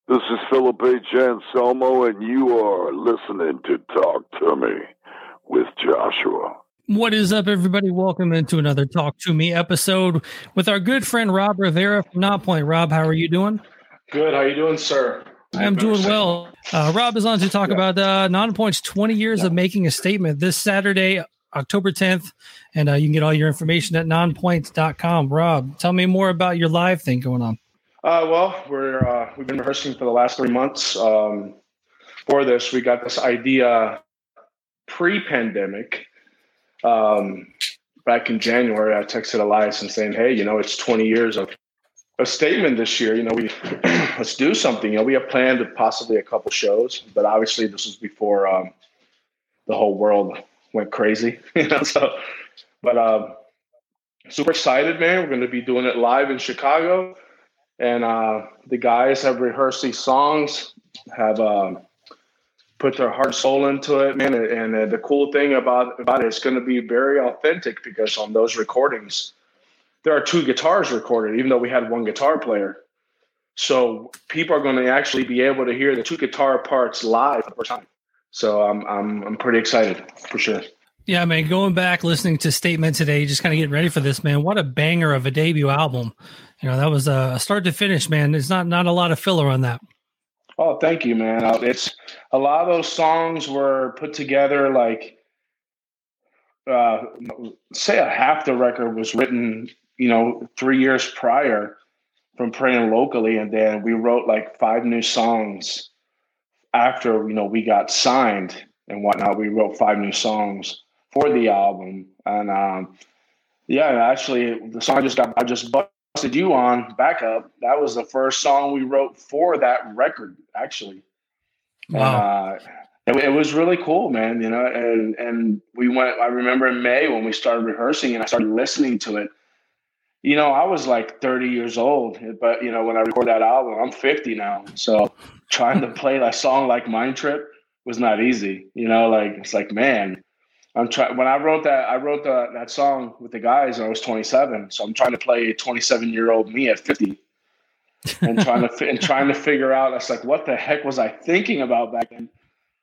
This is Philip H. Anselmo, and you are listening to Talk to Me with Joshua. What is up, everybody? Welcome into another Talk to Me episode with our good friend Rob Rivera from Nonpoint. Rob, how are you doing? Good. How you doing, sir? I'm doing well. Rob is on to talk about Nonpoint's 20 years of making a statement this Saturday, October 10th, and you can get all your information at nonpoint.com. Rob, tell me more about your live thing going on. Well, we've been rehearsing for the last 3 months. For this, we got this idea pre-pandemic. Back in January, I texted Elias and saying, "Hey, it's 20 years of a statement this year. we let's do something. We have planned possibly a couple shows, but obviously this was before the whole world went crazy. But super excited, man. We're going to be doing it live in Chicago." And the guys have rehearsed these songs, have put their heart and soul into it, man. And the cool thing about it, it's going to be very authentic because on those recordings, there are 2 guitars recorded, even though we had 1 guitar player. So people are going to actually be able to hear the 2 guitar parts live for the first time. So I'm pretty excited for sure. Yeah, man, going back, listening to Statement today, just kind of getting ready for this, man. What a banger of a debut album. That was a start to finish, man. There's not a lot of filler on that. Oh, thank you, man. It's a lot of those songs were put together like, say a half the record was written, 3 years prior from playing locally. And then we wrote like 5 new songs after, we got signed and whatnot. We wrote 5 new songs for the album. And actually the song I just busted you on backup. That was the first song we wrote for that record, actually. Wow. It was really cool, man, and we went, I remember in May when we started rehearsing and I started listening to it, I was like 30 years old, but when I record that album, I'm 50 now. So trying to play a song like Mind Trip was not easy, it's like, man, when I wrote that song with the guys when I was 27. So I'm trying to play 27-year-old me at 50 and trying to figure out, that's like, what the heck was I thinking about back then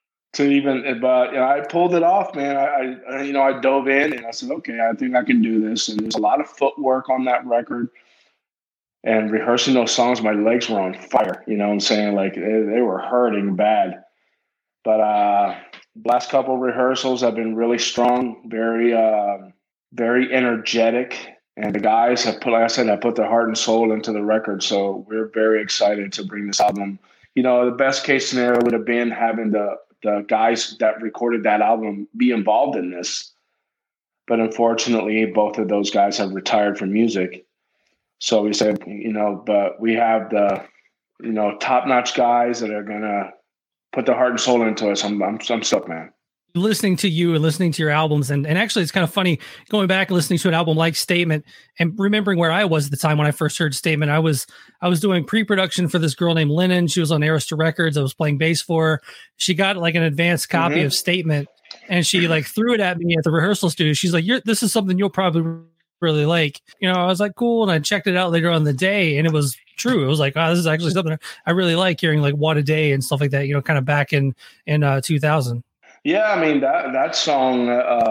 but I pulled it off, man. I dove in and I said, okay, I think I can do this. And there's a lot of footwork on that record and rehearsing those songs. My legs were on fire, what I'm saying? Like they were hurting bad, but, last couple of rehearsals have been really strong, very, very energetic. And the guys have put their heart and soul into the record. So we're very excited to bring this album. The best case scenario would have been having the guys that recorded that album be involved in this. But unfortunately, both of those guys have retired from music. So we said, but we have the, top-notch guys that are going to put their heart and soul into us. I'm stoked, man. Listening to you and listening to your albums, and actually it's kind of funny going back and listening to an album like Statement and remembering where I was at the time when I first heard Statement. I was doing pre-production for this girl named Lennon. She was on Arista Records. I was playing bass for her. She got like an advanced copy of Statement, and she like threw it at me at the rehearsal studio. She's like, "This is something you'll probably really like." I was like, "Cool," and I checked it out later on the day, and it was true. It was like, "Oh, this is actually something I really like." Hearing like "What a Day" and stuff like that, kind of back in 2000. Yeah, I mean that song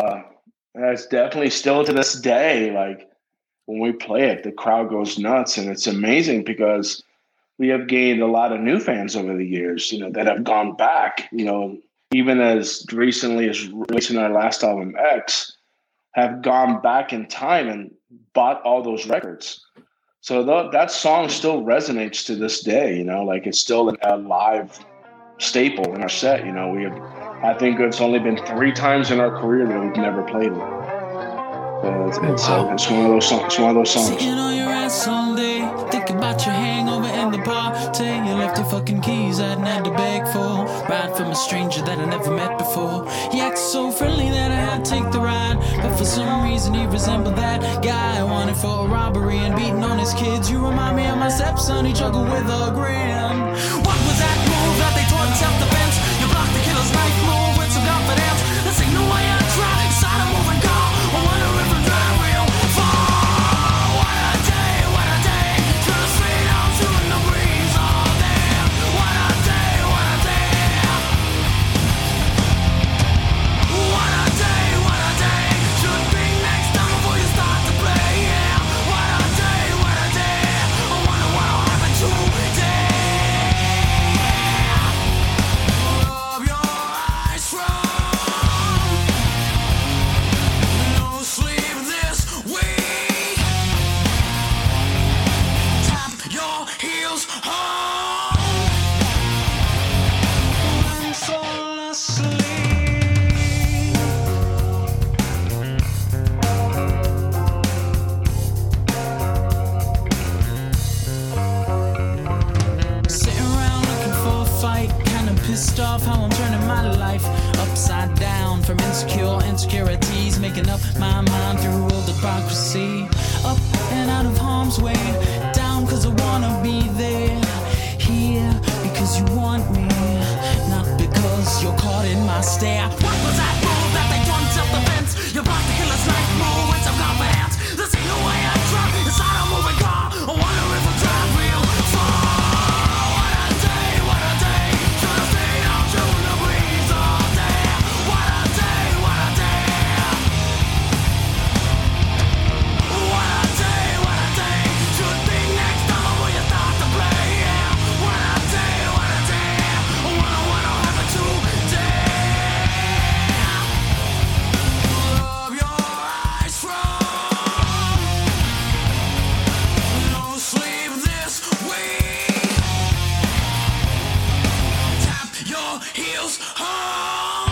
is definitely still to this day. Like when we play it, the crowd goes nuts, and it's amazing because we have gained a lot of new fans over the years. That have gone back. Even as recently as releasing our last album, X, have gone back in time and bought all those records. So that song still resonates to this day. Like it's still a live staple in our set. I think it's only been 3 times in our career that we've never played it. It's one of those songs. It's one of those songs. Sitting on your ass all day, think about your hangover and the party. You left your fucking keys I hadn't had to beg for. Ride from a stranger that I never met before. He acts so friendly that I had to take the ride, but for some reason he resembled that guy I wanted for a robbery and beating on his kids. You remind me of my stepson. He juggled with a grin. What was that move that they taught in self-defense? You blocked the killer's knife move with some confidence. This ain't no way I tried inside a moving car. I wonder if I'm driving real far. What a day, through the street out to the breeze. Oh damn, what pissed off how I'm turning my life upside down. From insecurities, making up my mind through all hypocrisy. Up and out of harm's way, down cause I wanna be there. Here because you want me, not because you're caught in my stare. What was that move that they want self-defense? You brought the killer's knife, move with some confidence. This ain't the way I drive, it's not a moving car. I wonder if I'll drive real far. What a day, should have stayed out to the breeze all day. What a day, what a day. What a day, should be next time when you start to play. Yeah. What a day, I wanna have it today. Rub your eyes from no sleep this week. Tap your heels home.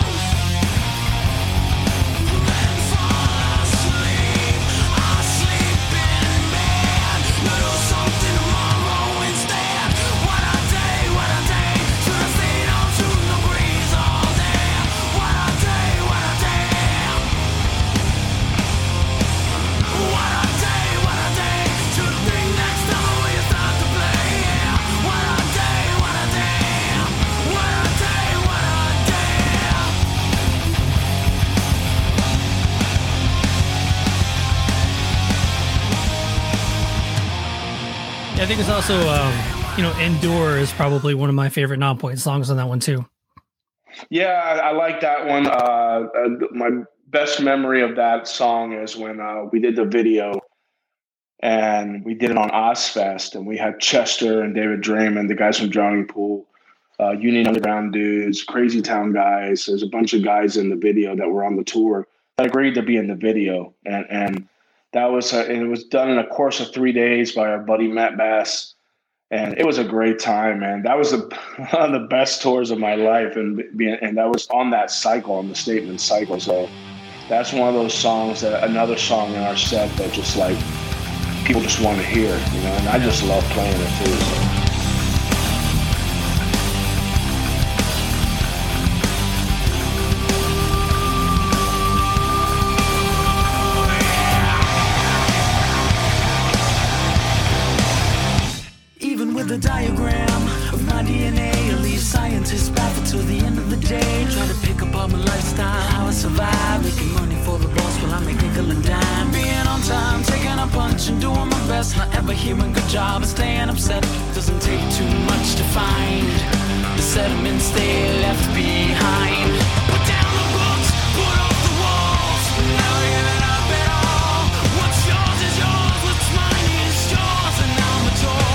Then fall asleep. I sleep in bed. You do something tomorrow instead. What a day, should have stayed on to the breeze all day. What a day. What a day, should be next time when you start to play. Yeah. What a day, what a day. Yeah, I think it's also, Endure is probably one of my favorite Non-Point songs on that one too. Yeah, I like that one. My best memory of that song is when we did the video, and we did it on Ozfest, and we had Chester and David Draymond, the guys from Drowning Pool, Union Underground dudes, Crazy Town guys. There's a bunch of guys in the video that were on the tour that agreed to be in the video, and that was it was done in a course of 3 days by our buddy Matt Bass. And it was a great time, man. That was one of the best tours of my life, and that was on that cycle, on the Statement cycle. So that's one of those songs, another song in our set that just like people just want to hear, and I just love playing it too. So. With the diagram of my DNA, I leave scientists baffled till the end of the day. Try to pick apart my lifestyle, how I survive, making money for the boss while I make nickel and dime. Being on time, taking a punch and doing my best. Not ever hearing good job and staying upset. Doesn't take too much to find the sediments they left behind. Put down the books, put off the walls, never giving up at all. What's yours is yours, what's mine is yours, and now I'm mature.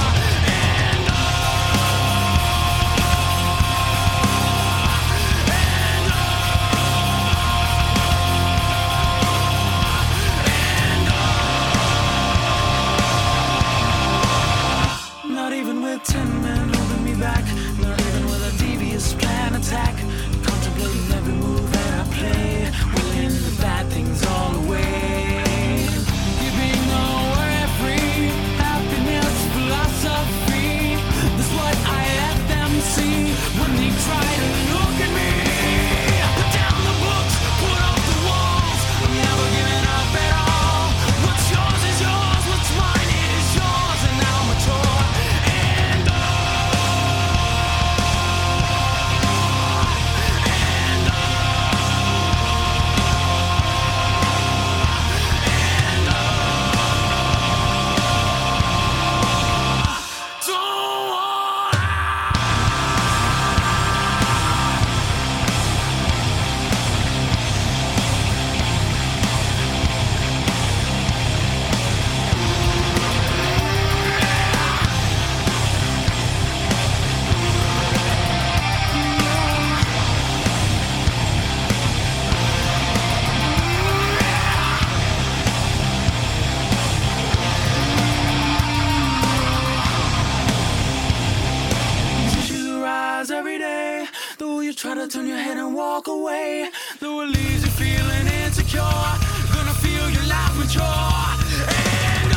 Not even with 10 men holding me back, not even with a devious plan attack. Contemplating every move that I play, willing the bad things all away. Giving away free, happiness, philosophy. That's what I let them see when they try to look at me. Put down the books, put off the walls. I'm never giving up at all. What's yours is yours, what's mine is yours, and now I'm mature. Try to turn your head and walk away. Though it leaves you feeling insecure, gonna feel your life mature. And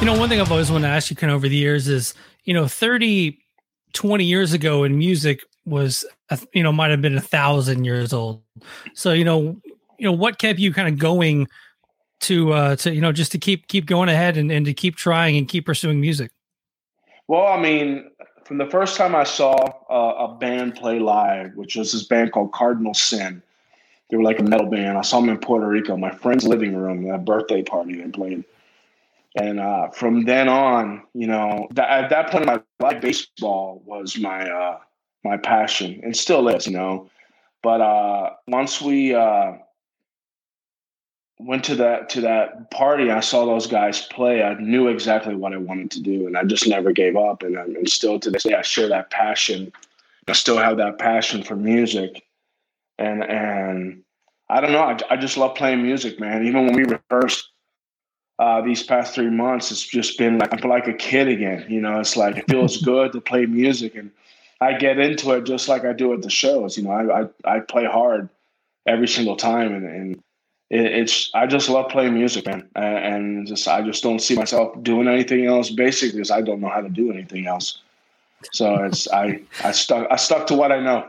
One thing I've always wanted to ask you kind of over the years is, 30, 20 years ago in music was, might have been 1,000 years old. So, what kept you kind of going to just to keep going ahead and to keep trying and keep pursuing music? Well, I mean, from the first time I saw a band play live, which was this band called Cardinal Sin, they were like a metal band. I saw them in Puerto Rico, my friend's living room, a birthday party they played. And from then on, at that point in my life, baseball was my my passion, and still is, But once we went to that party, I saw those guys play. I knew exactly what I wanted to do, and I just never gave up. And still to this day, I share that passion. I still have that passion for music, and I don't know. I just love playing music, man. Even when we rehearsed these past 3 months, it's just been like I'm like a kid again. It's like it feels good to play music, and I get into it just like I do at the shows. I play hard every single time, and I just love playing music, man. And I just don't see myself doing anything else, basically, because I don't know how to do anything else. So I stuck to what I know.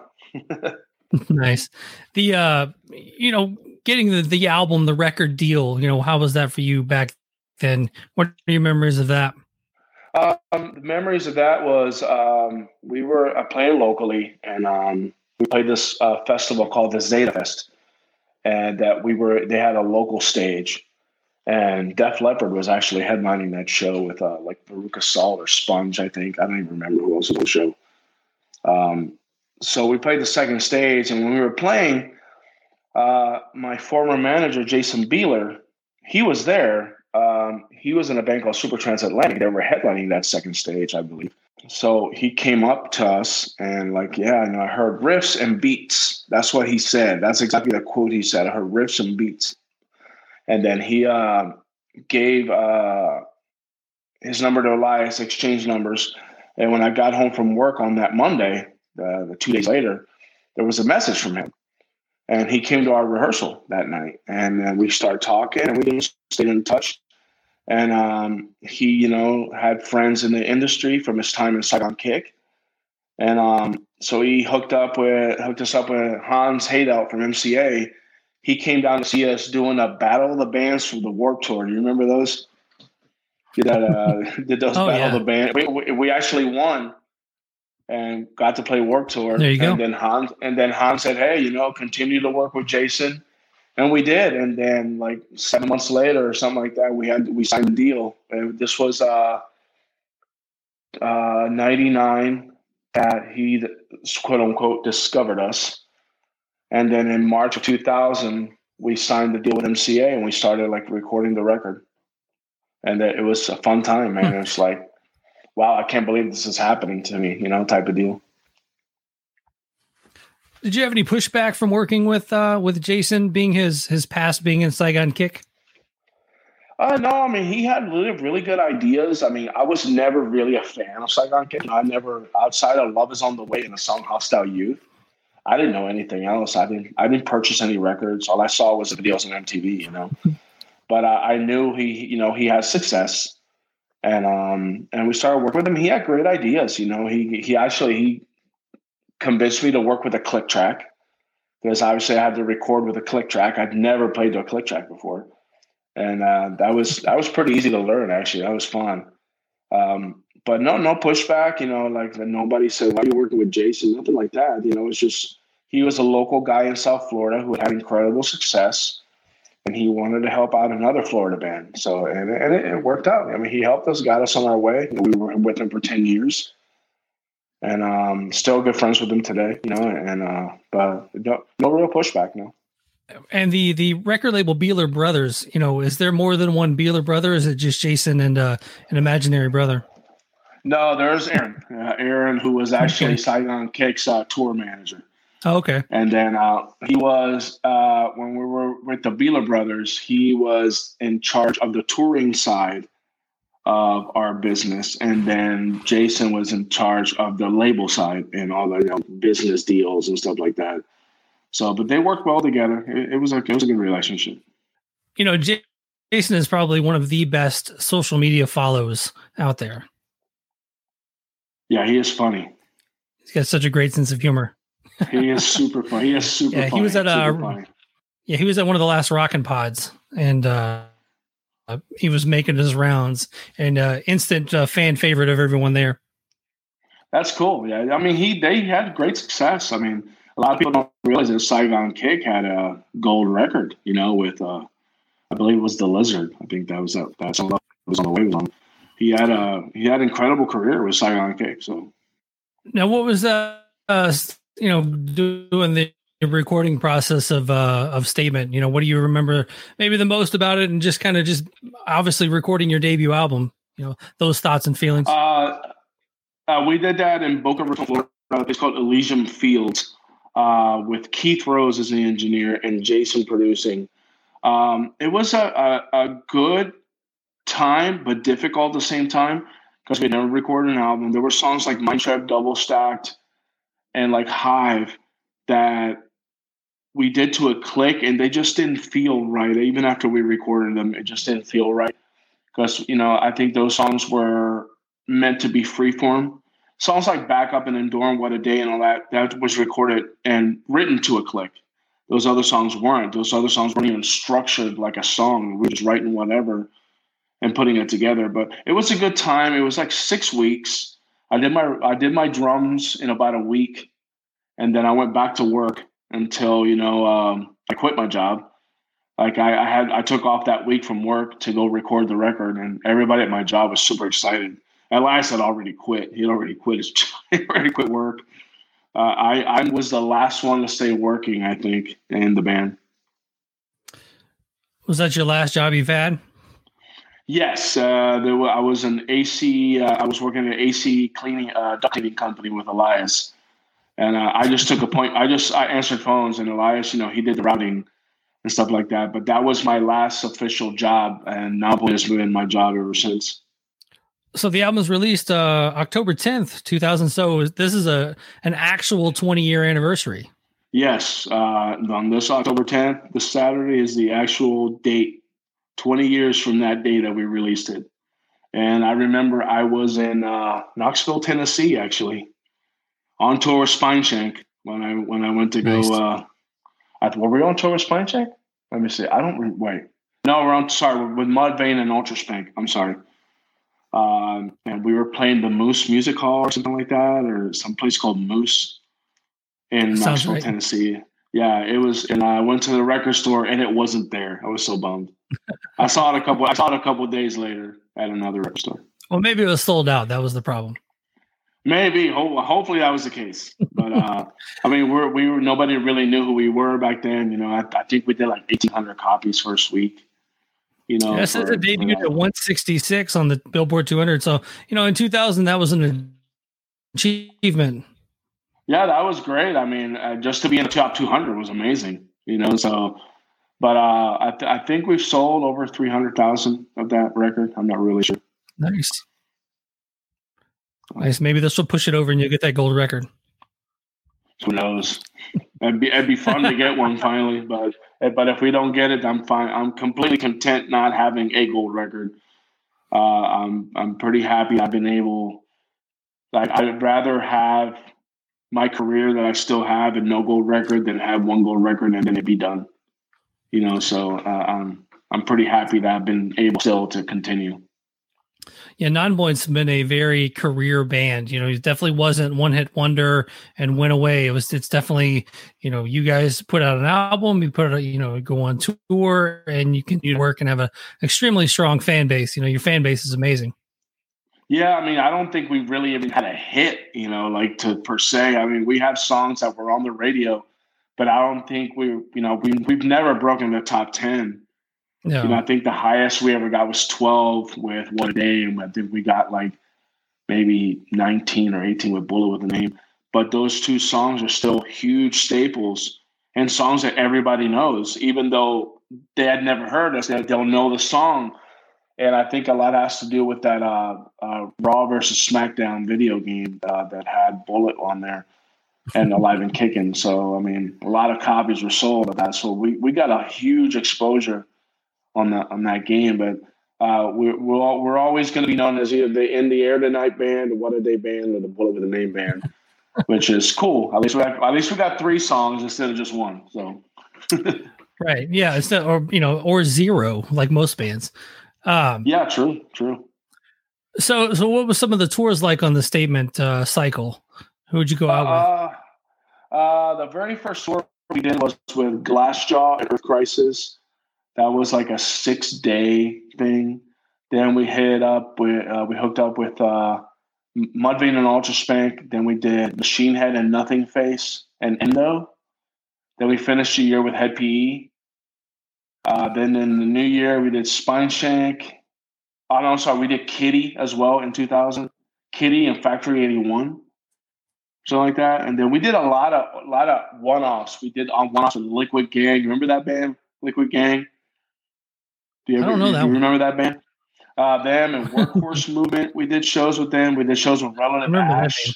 Nice. The getting the album, the record deal, how was that for you back then? What are your memories of that? The memories of that was we were playing locally, and we played this festival called the Zeta Fest, and they had a local stage, and Def Leppard was actually headlining that show with like Veruca Salt or Sponge, I think. I don't even remember who else was on the show. So we played the second stage, and when we were playing, my former manager, Jason Bieler, he was there. He was in a band called Super Transatlantic. They were headlining that second stage, I believe. So he came up to us and like, I heard riffs and beats. That's what he said. That's exactly the quote he said. I heard riffs and beats. And then he gave his number to Elias, exchanged numbers. And when I got home from work on that Monday, the 2 days later, there was a message from him. And he came to our rehearsal that night. And then we started talking, and we stayed in touch. And he, had friends in the industry from his time in Saigon Kick. And so he hooked us up with Hans Haydout from MCA. He came down to see us doing a Battle of the Bands for the Warped Tour. Do you remember those? Did those Battle of the Band? We actually won and got to play Warped Tour. There you go. And then Hans said, "Hey, continue to work with Jason." And we did. And then like 7 months later or something like that, we signed a deal. And this was 99 that he, quote unquote, discovered us. And then in March of 2000, we signed the deal with MCA, and we started like recording the record. And it was a fun time, man. It's like, wow, I can't believe this is happening to me, type of deal. Did you have any pushback from working with Jason, being his past being in Saigon Kick? No, I mean, he had really good ideas. I mean, I was never really a fan of Saigon Kick. I never, outside of Love Is on the Way and the song Hostile Youth, I didn't know anything else. I didn't purchase any records. All I saw was the videos on MTV, But I knew he had success, and we started working with him. He had great ideas. He convinced me to work with a click track, because obviously I had to record with a click track. I'd never played to a click track before, and that was pretty easy to learn. Actually, that was fun. But no pushback. Like nobody said, "Why are you working with Jason?" Nothing like that. It's just he was a local guy in South Florida who had incredible success, and he wanted to help out another Florida band. So and it worked out. I mean, he helped us, got us on our way. We were with him for 10 years. And still good friends with him today, but no real pushback, no. And the record label Beeler Brothers, is there more than one Beeler brother? Or is it just Jason and an imaginary brother? No, there's Aaron, who was actually Saigon Kick's tour manager. Oh, okay. And then he was, when we were with the Beeler Brothers, he was in charge of the touring side of our business, and then Jason was in charge of the label side and all the business deals and stuff like that. So, but they worked well together. It was a good relationship. Jason is probably one of the best social media follows out there. Yeah, he is funny. He's got such a great sense of humor. He is super funny. He is super funny. He was at he was at one of the last Rockin' Pods, and he was making his rounds, and instant fan favorite of everyone there. That's cool. Yeah, I mean, they had great success. I mean, a lot of people don't realize that Saigon Kick had a gold record. You know, with I believe it was The Lizard. I think that was was on the way. He had an incredible career with Saigon Kick. So now, what was doing the recording process of Statement? You know, what do you remember maybe the most about it, and just obviously recording your debut album? You know, those thoughts and feelings. We did that in Boca Raton, Florida. It's called Elysium Fields, with Keith Rose as the engineer and Jason producing. It was a good time, but difficult at the same time because we never recorded an album. There were songs like Mindtrap Double Stacked and like Hive that we did to a click, and they just didn't feel right. Even after we recorded them, it just didn't feel right because, you know, I think those songs were meant to be freeform. Songs like Back Up and Endure and What a Day and all that was recorded and written to a click. Those other songs weren't. Those other songs weren't even structured like a song. We were just writing whatever and putting it together. But it was a good time. It was like 6 weeks. I did my drums in about a week, and then I went back to work until, you know, I quit my job. Like I took off that week from work to go record the record, and everybody at my job was super excited. Elias had already quit. He already quit his job. He already quit work. I was the last one to stay working, I think, in the band. Was that your last job you've had? Yes. I was an AC. I was working at an AC cleaning, duct cleaning company with Elias. And I just took a point. I answered phones, and Elias, you know, he did the routing and stuff like that. But that was my last official job, and Nonpoint has been my job ever since. So the album was released October 10th, 2000. So this is an actual 20-year anniversary. Yes. On this October 10th, this Saturday is the actual date, 20 years from that day that we released it. And I remember I was in Knoxville, Tennessee, actually, on tour with Spineshank when I went to nice. Go. Were we on tour with Spineshank? Let me see. Wait. No, with Mudvayne and Ultraspank. I'm sorry. And we were playing the Moose Music Hall or something like that, or some place called Moose in Knoxville, right. Tennessee. Yeah, it was. And I went to the record store, and it wasn't there. I was so bummed. I saw it a couple of days later at another record store. Well, maybe it was sold out. That was the problem. Maybe. Hopefully that was the case. But I mean, we were nobody really knew who we were back then. You know, I think we did like 1,800 copies first week. You know, it says it debuted at 166 on the Billboard 200. So, you know, in 2000, that was an achievement. Yeah, that was great. I mean, just to be in the top 200 was amazing. You know, so, but I think we've sold over 300,000 of that record. I'm not really sure. Nice. Maybe this will push it over and you'll get that gold record. Who knows? It'd be fun to get one finally, but if we don't get it, I'm fine. I'm completely content not having a gold record. I'm pretty happy I've been able. Like, I'd rather have my career that I still have and no gold record than have one gold record and then it be done. You know, so I'm pretty happy that I've been able still to continue. Yeah, Nonpoint's been a very career band. You know, it definitely wasn't one hit wonder and went away. It's definitely, you know, you guys put out an album, you put it, you know, go on tour, and you continue to work and have an extremely strong fan base. You know, your fan base is amazing. Yeah, I mean, I don't think we really even had a hit, you know, like to per se. I mean, we have songs that were on the radio, but I don't think we've never broken the top 10. No. You know, I think the highest we ever got was 12 with What a Day, and I think we got like maybe 19 or 18 with Bullet with a Name. But those two songs are still huge staples and songs that everybody knows, even though they had never heard us. They'll know the song, and I think a lot has to do with that Raw versus SmackDown video game that had Bullet on there and Alive and Kicking. So I mean, a lot of copies were sold of that. So we got a huge exposure on that game. But we're always going to be known as either the In the Air Tonight band, the What a Day band, or the Bullet with a Name band, which is cool. At least we got 3 songs instead of just one. So. Right. Yeah. It's not, or 0 like most bands. Yeah. True. So what was some of the tours like on the Statement cycle? Who would you go out with? The very first tour we did was with Glassjaw and Earth Crisis. That was like a 6-day thing. Then we we hooked up with Mudvayne and Ultraspank. Then we did Machine Head and Nothing Face and Endo. Then we finished the year with Head PE. Then in the new year we did Spineshank. Oh no, I'm sorry, we did Kitty as well in 2000. Kitty and Factory 81. Something like that. And then we did a lot of one-offs. We did one-offs with Liquid Gang. You remember that band, Liquid Gang? I don't know that one. Remember that band? Them and Workhorse Movement. We did shows with them. We did shows with Relative Ash.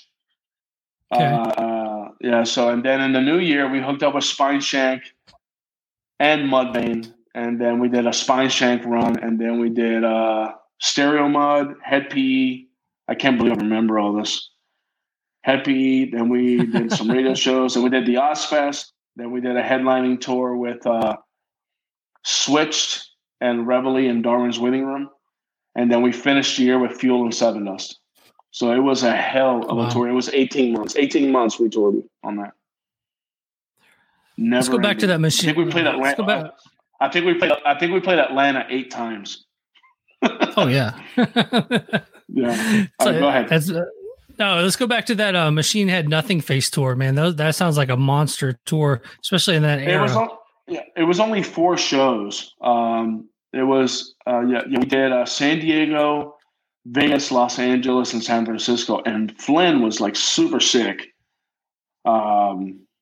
Okay. Yeah. So and then in the new year we hooked up with Spineshank and Mudvayne, and then we did a Spineshank run, and then we did Stereo Mud, Head PE. I can't believe I remember all this. Head PE. Then we did some radio shows, and we did the Ozfest. Then we did a headlining tour with Switched and Reveille in Darwin's Waiting Room. And then we finished the year with Fuel and Seven Dust. So it was a hell of a tour. It was 18 months. 18 months we toured on that. Let's go back to that machine. I think we played Atlanta. I think we played Atlanta 8 times. Oh yeah. Yeah. So, go ahead. No, let's go back to that Machine Head Nothing Face tour, man. That sounds like a monster tour, especially in that era. It was only 4 shows. We did San Diego, Vegas, Los Angeles, and San Francisco, and Flynn was like super sick. But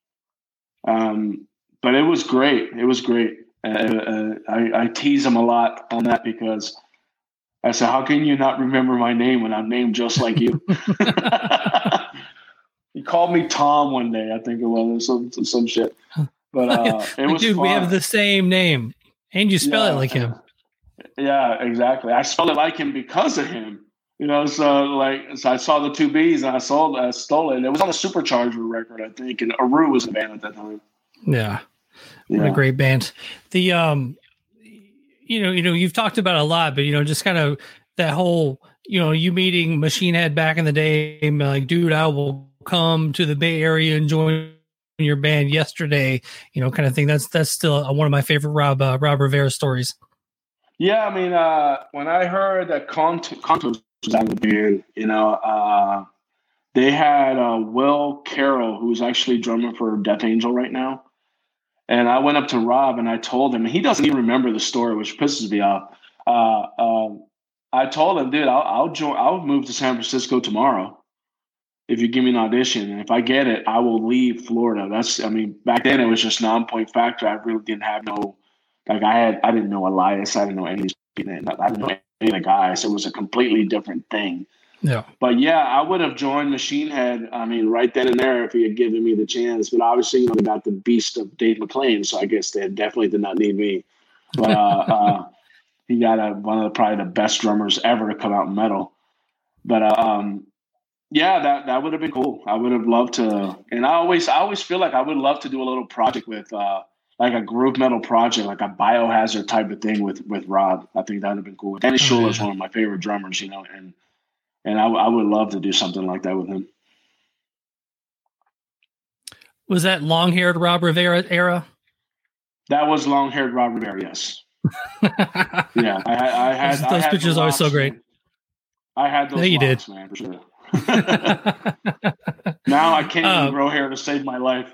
it was great. It was great. I tease him a lot on that because I said, "How can you not remember my name when I'm named just like you?" He called me Tom one day, I think it was, some shit. But it was dude, fun. We have the same name, and you spell it like him. Yeah, exactly. I spelled it like him because of him. So I saw the 2 B's and I stole it. It was on the Supercharger record, I think, and Aru was the band at that time. Yeah. What a great band. The you've talked about a lot, but just kind of that whole, you meeting Machine Head back in the day, like, dude, I will come to the Bay Area and join your band yesterday, kind of thing. That's still one of my favorite Rob Rivera stories. Yeah, I mean, when I heard that Contos was out of the band, they had Will Carroll, who's actually drummer for Death Angel right now. And I went up to Rob and I told him, and he doesn't even remember the story, which pisses me off. I told him, dude, I'll move to San Francisco tomorrow if you give me an audition. And if I get it, I will leave Florida. Back then it was just Non-Point Factor. I really didn't have I didn't know Elias. I didn't know any of the guys. It was a completely different thing. Yeah. But yeah, I would have joined Machine Head, right then and there if he had given me the chance. But obviously, they got the beast of Dave McClain, so I guess they definitely did not need me. But he got one of probably the best drummers ever to come out in metal. But yeah, that would have been cool. I would have loved to, and I always feel like I would love to do a little project with like a groove metal project, like a Biohazard type of thing with Rob. I think that would have been cool. Danny Schuler is one of my favorite drummers, and I would love to do something like that with him. Was that long-haired Rob Rivera era? That was long-haired Rob Rivera, yes. Yeah, I had those pictures are always so great. Man. I had those locks, man, for sure. Now I can't even grow hair to save my life.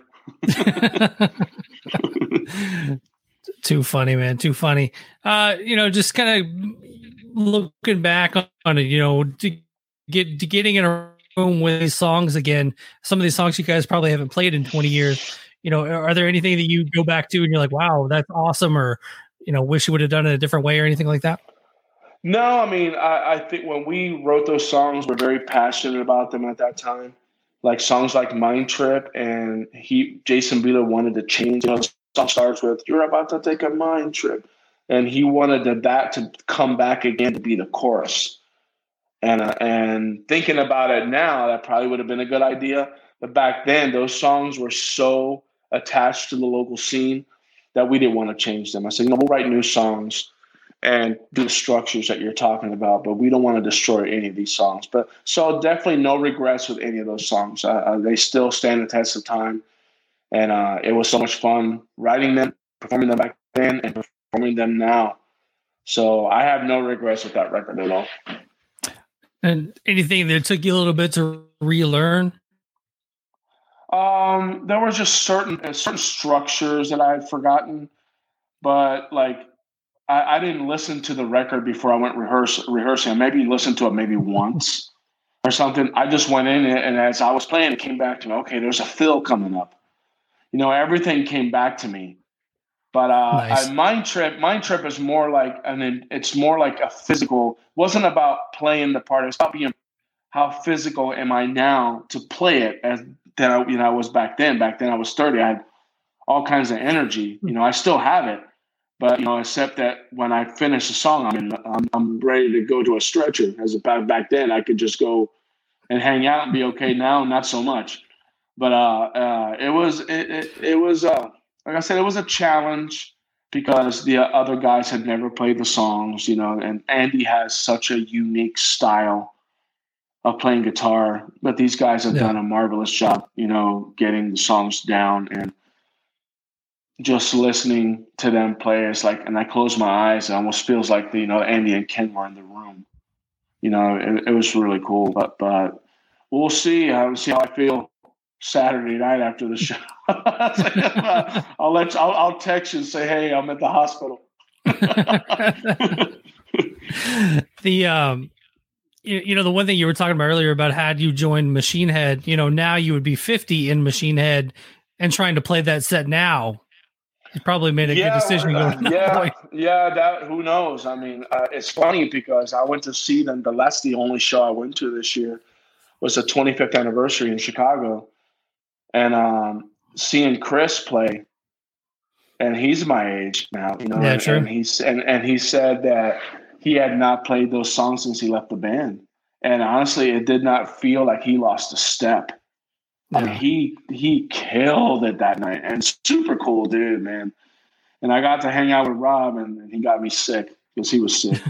Too funny, man. Too funny. Just kind of looking back on it, getting in a room with these songs again. Some of these songs you guys probably haven't played in 20 years. Are there anything that you go back to and you're like, wow, that's awesome, or wish you would have done it a different way or anything like that? No, I think when we wrote those songs, we're very passionate about them at that time. Like songs like Mind Trip, and Jason Bieler wanted to change. The song starts with, "You're about to take a mind trip." and he wanted that to come back again to be the chorus. And thinking about it now, that probably would have been a good idea. But back then, those songs were so attached to the local scene that we didn't want to change them. I said, we'll write new songs and do the structures that you're talking about, but we don't want to destroy any of these songs. But so definitely no regrets with any of those songs. They still stand the test of time. And it was so much fun writing them, performing them back then, and performing them now. So I have no regrets with that record at all. And anything that took you a little bit to relearn? There were just certain structures that I had forgotten, but like I didn't listen to the record before I went rehearsing. I maybe listened to it maybe once or something. I just went in and as I was playing, it came back to me. Okay, there's a fill coming up. Everything came back to me. But nice. Mind Trip is more like, it's more like a physical. Wasn't about playing the part. It's about being how physical am I now to play it as than I was back then. Back then I was 30. I had all kinds of energy. I still have it, but except that when I finish a song, I'm ready to go to a stretcher. As about back then, I could just go and hang out and be okay. Now, not so much. But it was like I said, it was a challenge because the other guys had never played the songs, and Andy has such a unique style of playing guitar, but these guys have done a marvelous job, getting the songs down, and just listening to them play. It's like, and I close my eyes, it almost feels like Andy and Ken were in the room. It was really cool, but we'll see. I'll see how I feel Saturday night after the show. I'll text you and say, hey, I'm at the hospital. The one thing you were talking about earlier about had you joined Machine Head, now you would be 50 in Machine Head and trying to play that set now. You probably made a good decision. That who knows? It's funny because I went to see them. That's the only show I went to this year was the 25th anniversary in Chicago. And seeing Chris play, and he's my age now, Yeah, true. And he said that he had not played those songs since he left the band. And honestly, it did not feel like he lost a step. Yeah. He killed it that night, and super cool dude, man. And I got to hang out with Rob, and he got me sick because he was sick.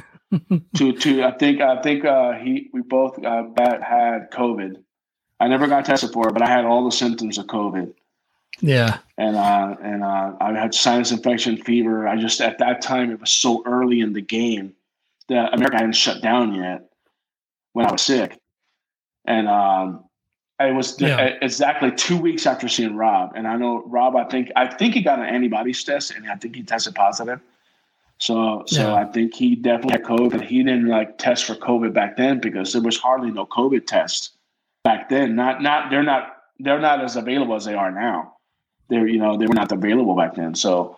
I think we both had COVID. I never got tested for it, but I had all the symptoms of COVID. Yeah. And I had sinus infection, fever. At that time, it was so early in the game that America hadn't shut down yet when I was sick. And it was exactly 2 weeks after seeing Rob. And I know Rob, I think he got an antibodies test, and I think he tested positive. So I think he definitely had COVID. He didn't test for COVID back then because there was hardly no COVID tests back then. They're not as available as they are now. They were not available back then. So,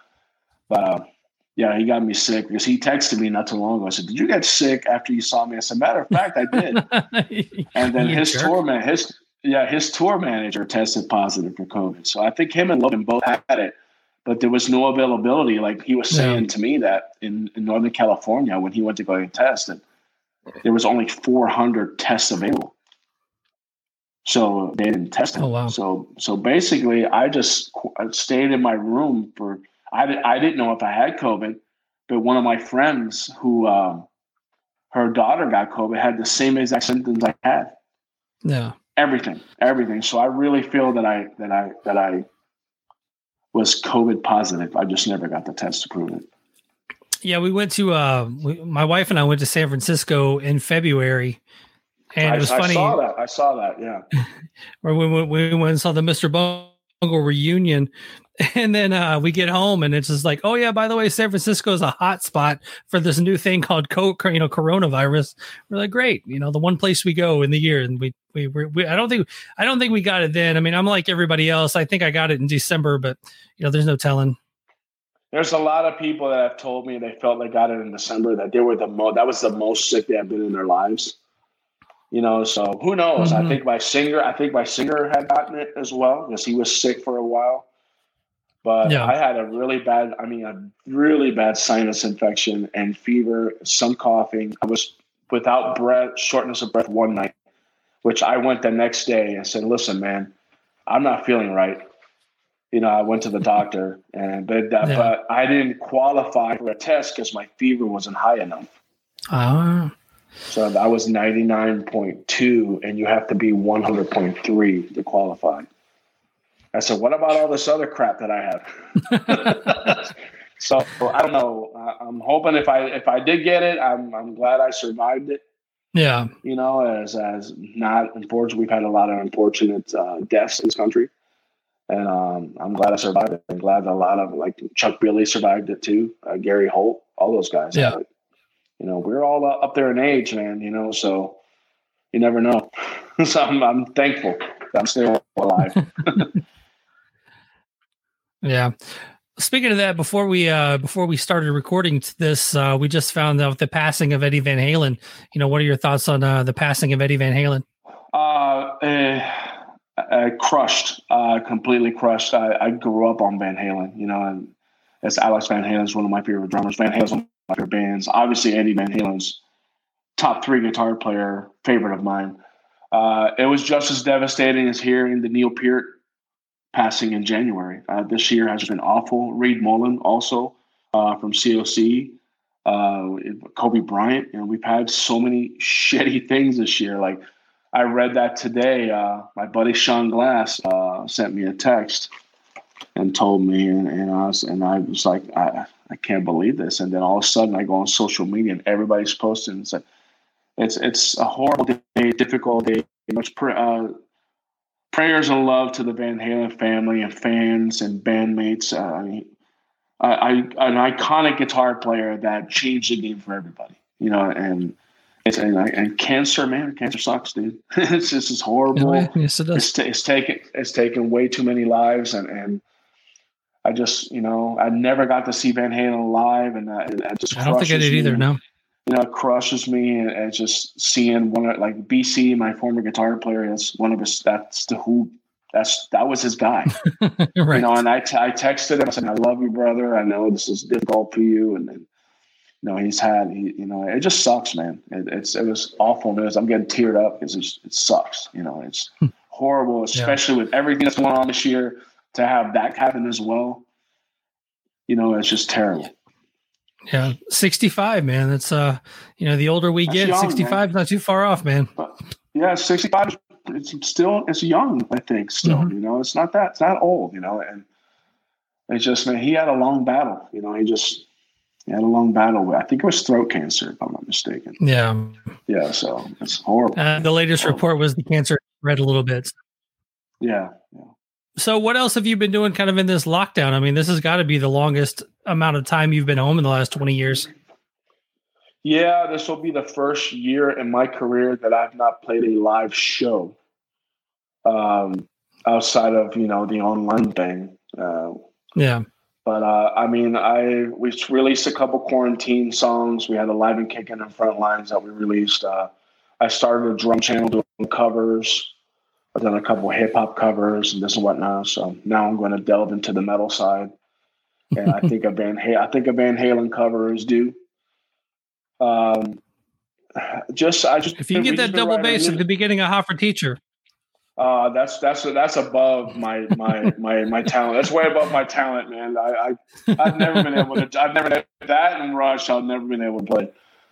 he got me sick because he texted me not too long ago. I said, "Did you get sick after you saw me?" I said, "Matter of fact, I did." And then his tour manager tested positive for COVID. So I think him and Logan both had it, but there was no availability. Like he was saying to me that in Northern California, when he went to go and test it, there was only 400 tests available. So they didn't test him. Oh, wow. So basically, I stayed in my room for. I didn't know if I had COVID, but one of my friends who her daughter got COVID had the same exact symptoms I had. Yeah. Everything. So I really feel that I was COVID positive. I just never got the test to prove it. Yeah, we went to my wife and I went to San Francisco in February. And it was funny. I saw that. Yeah. Where we went and saw the Mr. Bungle reunion, and then we get home and it's just like, oh yeah, by the way, San Francisco is a hot spot for this new thing called coronavirus. We're like, great, the one place we go in the year, and we I don't think we got it then. I'm like everybody else. I think I got it in December, but there's no telling. There's a lot of people that have told me they felt they got it in December, that they were that was the most sick they have been in their lives. So who knows? Mm-hmm. I think my singer had gotten it as well because he was sick for a while. But Yeah. I had a really bad sinus infection and fever, some coughing. I was without breath, shortness of breath one night, which I went the next day and said, listen, man, I'm not feeling right. I went to the doctor, but I didn't qualify for a test because my fever wasn't high enough. So I was 99.2, and you have to be 100.3 to qualify. I said, what about all this other crap that I have? So I don't know. I'm hoping if I did get it, I'm glad I survived it. Yeah. As not unfortunately, we've had a lot of unfortunate deaths in this country. And I'm glad I survived it. I'm glad a lot of like Chuck Billy survived it too. Gary Holt, all those guys. Yeah. We're all up there in age, man. So you never know. So I'm thankful that I'm still alive. Yeah. Speaking of that, before we started recording this, we just found out the passing of Eddie Van Halen. What are your thoughts on the passing of Eddie Van Halen? Crushed, completely crushed. I grew up on Van Halen, and as Alex Van Halen is one of my favorite drummers. Van Halen's one of my favorite bands. Obviously, Eddie Van Halen's top 3 guitar player, favorite of mine. It was just as devastating as hearing the Neil Peart passing in January. This year has been awful. Reed Mullin also from COC, Kobe Bryant, and we've had so many shitty things this year. Like I read that today. My buddy Sean Glass sent me a text and told me, and I was like, I can't believe this. And then all of a sudden, I go on social media and everybody's posting. It's like it's a horrible day, difficult day. Much prayers and love to the Van Halen family and fans and bandmates. An iconic guitar player that changed the game for everybody. And. And cancer, man, cancer sucks, dude. It's just horrible. Yes, it does. It's taken way too many lives, and I just, I never got to see Van Halen live, and that just I don't think I did either. No, it crushes me, and just seeing one like BC, my former guitar player, that's one of his. That was his guy, right? And I texted him. I said, "I love you, brother. I know this is difficult for you," and then. It just sucks, man. It was awful news. I'm getting teared up because it sucks. It's horrible, especially with everything that's going on this year. To have that happen as well, it's just terrible. Yeah, 65, man. That's the older we get, young, 65 is not too far off, man. But, 65. It's young. I think still. Mm-hmm. It's not old. And it's just, man. He had a long battle. He had a long battle. I think it was throat cancer, if I'm not mistaken. Yeah. Yeah, so it's horrible. The latest report was the cancer spread a little bit. Yeah. So what else have you been doing kind of in this lockdown? I mean, this has got to be the longest amount of time you've been home in the last 20 years. Yeah, this will be the first year in my career that I've not played a live show outside of, the online thing. Yeah. But, we released a couple quarantine songs. We had a Live and Kickin' and Frontlines that we released. I started a drum channel doing covers. I've done a couple hip-hop covers and this and whatnot. So now I'm going to delve into the metal side. And I think a Van Halen cover is due. If you get that double bass at the beginning of Hot for Teacher. That's above my talent. That's way above my talent, man. I've never been able to. I've never done that in Rush. I've never been able to play.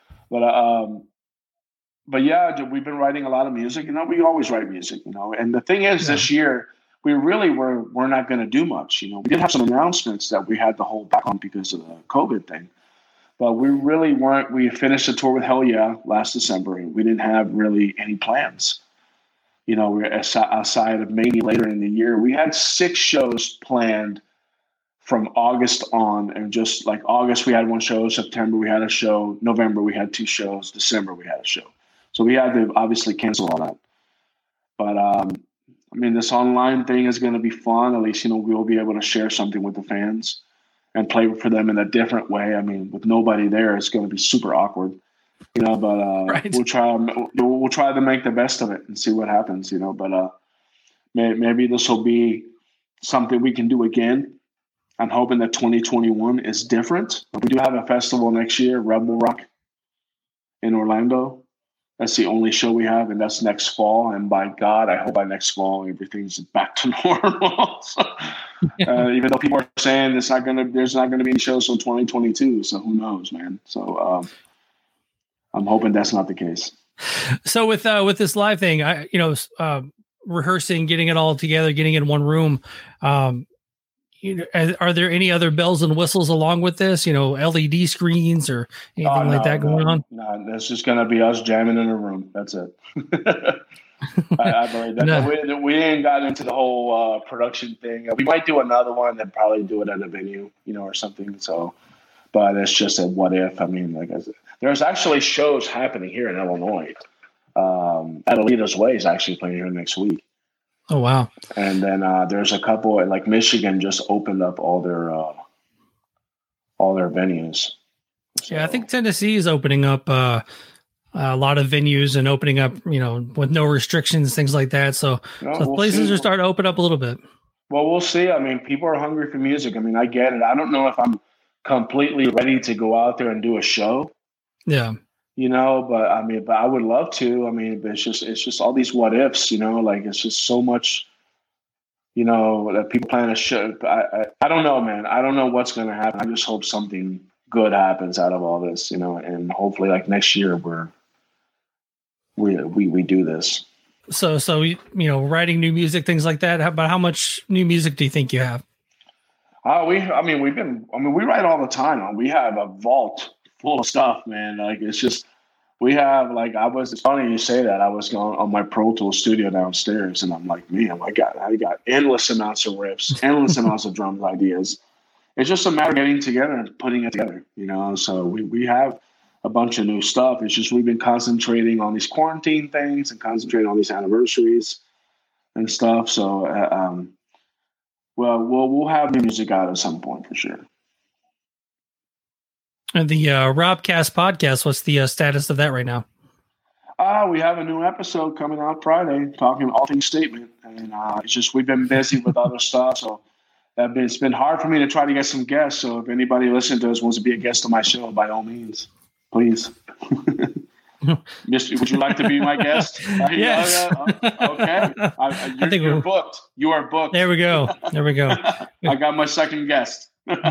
But yeah, we've been writing a lot of music. We always write music. And the thing is, this year we really we're not going to do much. We did have some announcements that we had to hold back on because of the COVID thing. But we really weren't. We finished the tour with Hell Yeah last December, and we didn't have really any plans. We're outside of maybe later in the year. We had 6 shows planned from August on. And just like August, we had 1 show. September, we had a show. November, we had 2 shows. December, we had a show. So we had to obviously cancel all that. But, this online thing is going to be fun. At least, we'll be able to share something with the fans and play for them in a different way. With nobody there, it's going to be super awkward. But right. We'll try to make the best of it and see what happens. But maybe this will be something we can do again. I'm hoping that 2021 is different. We do have a festival next year, Rebel Rock in Orlando. That's the only show we have, and that's next fall. And by God, I hope by next fall everything's back to normal. So, even though people are saying there's not gonna be any shows till 2022, so who knows, man? So I'm hoping that's not the case. So with this live thing, rehearsing, getting it all together, getting in one room. Are there any other bells and whistles along with this? LED screens or anything like that going on? No, it's just going to be us jamming in a room. That's it. I believe that. No. We ain't got into the whole production thing. We might do another one and probably do it at a venue, or something. So, but it's just a what if. I mean, like I said, there's actually shows happening here in Illinois. Adelita's Way is actually playing here next week. Oh, wow. And then there's a couple, like Michigan just opened up all their venues. So, yeah, I think Tennessee is opening up a lot of venues and opening up, with no restrictions, things like that. So places are starting to open up a little bit. Well, we'll see. I mean, people are hungry for music. I mean, I get it. I don't know if I'm completely ready to go out there and do a show. Yeah. But I would love to. I mean, but it's just all these what ifs, like it's just so much, that people plan a show. I don't know, man. I don't know what's going to happen. I just hope something good happens out of all this, and hopefully like next year we do this. So, writing new music, things like that. How much new music do you think you have? We write all the time. We have a vault full of stuff, man. Like it's just, we have like, it's funny you say that. I was going on my Pro Tools studio downstairs and I'm like, man, I got endless amounts of riffs, endless amounts of drum ideas. It's just a matter of getting together and putting it together, so we have a bunch of new stuff. It's just, we've been concentrating on these quarantine things and concentrating on these anniversaries and stuff. So, we'll have new music out at some point for sure. And the Robcast podcast, what's the status of that right now? We have a new episode coming out Friday, talking all things Statement, and it's just we've been busy with other stuff, so it's been hard for me to try to get some guests. So if anybody listening to us wants to be a guest on my show, by all means, please. Would you like to be my guest? Yes. Okay. You're booked. You are booked. There we go. I got my second guest.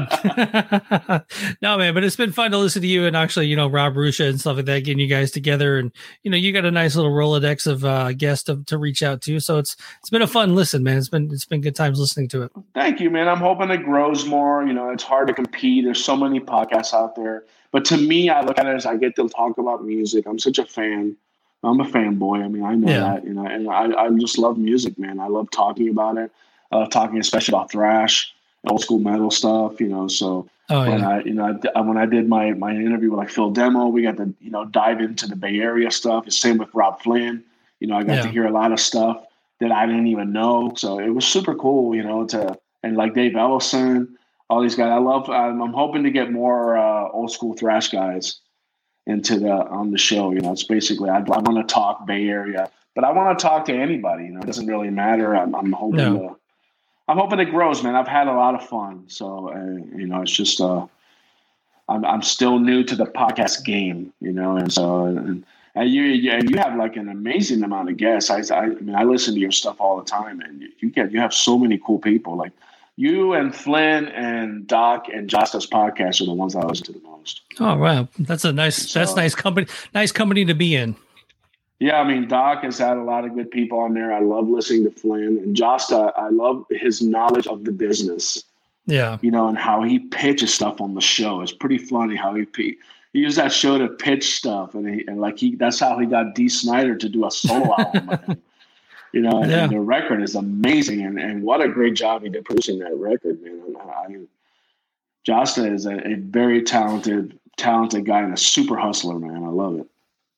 No, man, but it's been fun to listen to you and actually, Rob Rusha and stuff like that, getting you guys together, and you got a nice little Rolodex of guests to reach out to. So it's been a fun listen, man. It's been good times listening to it. Thank you, man. I'm hoping it grows more. It's hard to compete. There's so many podcasts out there, but to me, I look at it as I get to talk about music. I'm such a fan. I'm a fanboy. I mean, I know that, and I just love music, man. I love talking about it. Talking especially about thrash, old school metal stuff, so when I did my interview with like Phil Demo, we got to, dive into the Bay Area stuff. The same with Rob Flynn, I got to hear a lot of stuff that I didn't even know. So it was super cool, and like Dave Ellison, all these guys. I'm hoping to get more old school thrash guys on the show. It's basically, I want to talk Bay Area, but I want to talk to anybody, it doesn't really matter. I'm hoping I'm hoping it grows, man. I've had a lot of fun. So, it's just, I'm still new to the podcast game, and so, and you have like an amazing amount of guests. I listen to your stuff all the time, and you have so many cool people. Like you and Flynn and Doc and Josta's podcast are the ones I listen to the most. Oh, wow. That's nice company to be in. Yeah, I mean, Doc has had a lot of good people on there. I love listening to Flynn. And Josta, I love his knowledge of the business. Yeah. And how he pitches stuff on the show. It's pretty funny how he used that show to pitch stuff. And that's how he got Dee Snider to do a solo album with him. And the record is amazing. And what a great job he did producing that record, man. Josta is a very talented guy and a super hustler, man. I love it.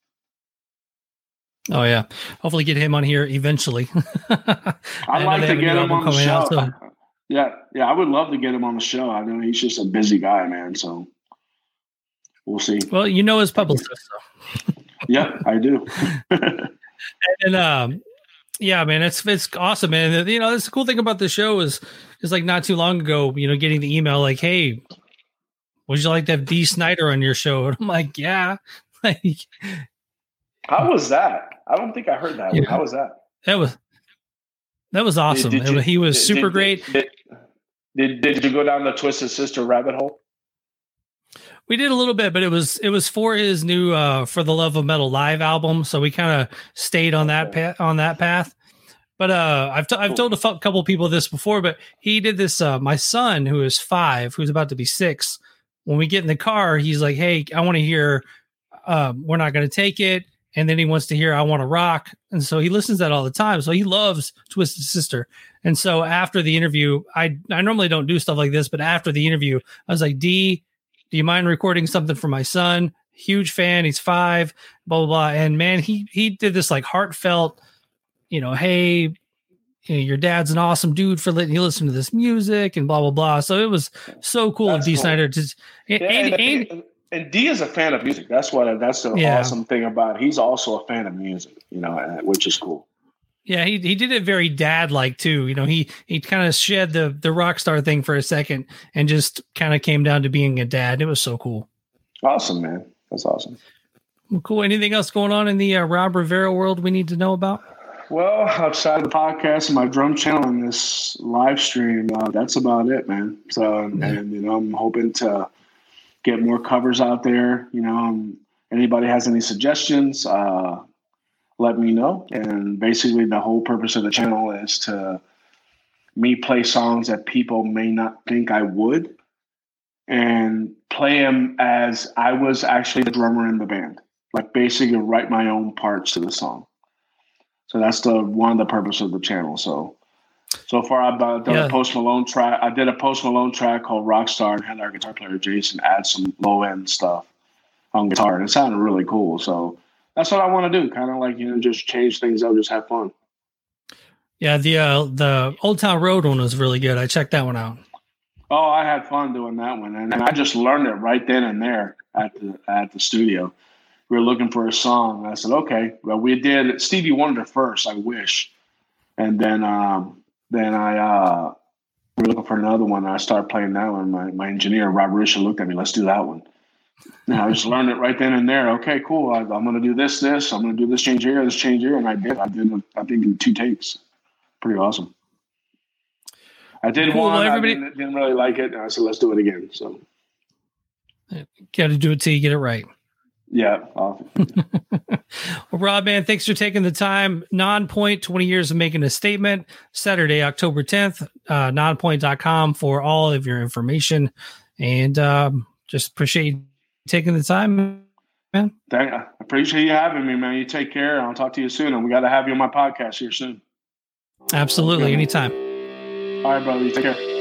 Oh yeah, hopefully get him on here eventually. I'd like to get him on the show. Yeah, I would love to get him on the show. I know he's just a busy guy, man. So we'll see. Well, his publicist. So. Yeah, I do. And Yeah, man, it's awesome, man. You know, that's the cool thing about the show is like not too long ago, you know, getting the email like, "Hey, would you like to have Dee Snider on your show?" And I'm like, "Yeah." Like, how was that? I don't think I heard that. Yeah. How was that? That was awesome. He was super great. Did you go down the Twisted Sister rabbit hole? We did a little bit, but it was for his new For the Love of Metal live album, so we kind of stayed on that path. But I've told a couple people this before, but he did this. My son, who is 5, who's about to be 6, when we get in the car, he's like, "Hey, I want to hear We're Not Going to Take It," and then he wants to hear "I Want to Rock," and so he listens to that all the time. So he loves Twisted Sister. And so after the interview, I normally don't do stuff like this, but after the interview, I was like, "D, do you mind recording something for my son? Huge fan. He's 5, blah, blah, blah." And man, he did this like heartfelt, you know, "Hey, you know, your dad's an awesome dude for letting you listen to this music," and blah, blah, blah. So it was so cool of Dee Snider. And D is a fan of music. That's the awesome thing about it. He's also a fan of music, you know, which is cool. Yeah, he did it very dad-like too. You know, he kind of shed the rock star thing for a second and just kind of came down to being a dad. It was so cool. Awesome, man. That's awesome. Well, cool. Anything else going on in the Rob Rivera world we need to know about? Well, outside of the podcast and my drum channel and this live stream, that's about it, man. So, and you know, I'm hoping to get more covers out there. You know, anybody has any suggestions, let me know. And basically the whole purpose of the channel is to me play songs that people may not think I would and play them as I was actually the drummer in the band, like basically write my own parts to the song. So that's one of the purpose of the channel. So far I've done a Post Malone track. I did a Post Malone track called Rockstar and had our guitar player Jason add some low end stuff on guitar, and it sounded really cool. So that's what I want to do. Kind of like, you know, just change things up, just have fun. Yeah, the Old Town Road one was really good. I checked that one out. Oh, I had fun doing that one, and I just learned it right then and there at the studio. We were looking for a song, and I said, "Okay." Well, we did Stevie Wonder first, "I Wish," and then I we were looking for another one, and I started playing that one. My engineer Rob Risha looked at me, "Let's do that one." And I just learned it right then and there. Okay, cool. I'm going to do this. I'm going to do this change here, and I did. I think in 2 takes. Pretty awesome. I did one. Well, everybody didn't really like it, and I said, "Let's do it again." So, got to do it till you get it right. Yeah. Awesome. Well, Rob, man, thanks for taking the time. Nonpoint, 20 years of making a statement. Saturday, October 10th. Nonpoint.com for all of your information, and just appreciate you taking the time, man. I appreciate you having me, man. You take care. I'll talk to you soon, and we got to have you on my podcast here soon. Absolutely. Anytime. All right, brother. You take care.